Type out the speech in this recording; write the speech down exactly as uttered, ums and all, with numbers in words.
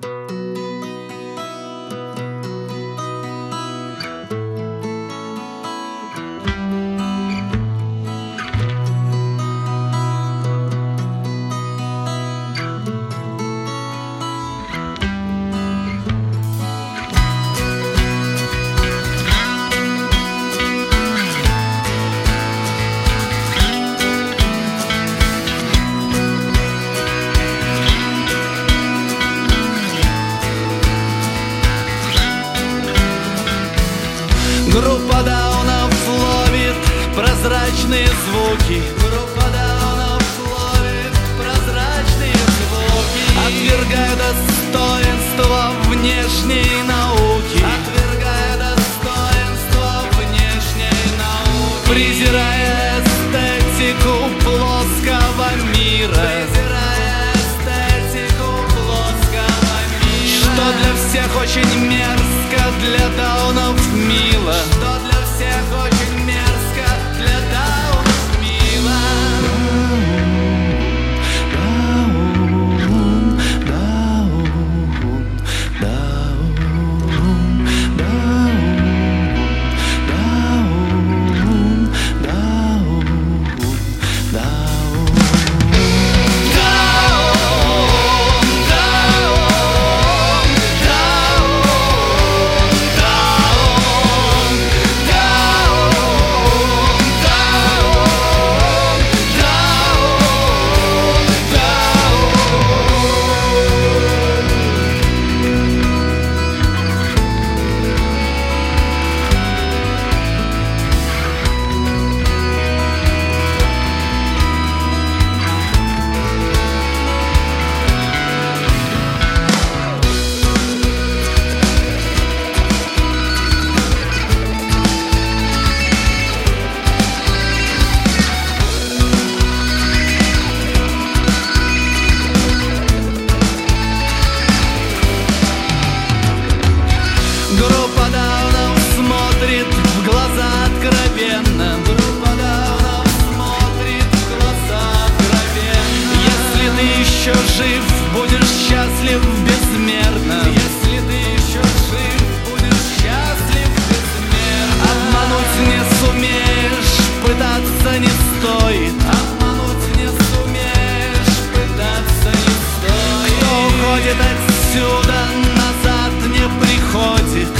Группа даунов ловит прозрачные звуки. Группа даунов ловит прозрачные звуки. Отвергая достоинство внешней науки. Отвергая достоинство внешней науки. Презирая эстетику плоского мира. Презирая эстетику плоского мира. Что для всех очень мерзко, для даунов мило. Что для всех очень мерзко, для даунов мило. Даун, даун, даун, даун, даун, даун, даун, даун. Группа даунов смотрит в глаза откровенно. Группа даунов смотрит в глаза откровенно. Если ты еще жив, будешь счастлив безмерно. Если ты еще жив, будешь счастлив безмерно. Обмануть не сумеешь, пытаться не стоит. Обмануть не сумеешь, пытаться не стоит. Кто уходит отсюда, назад не приходит.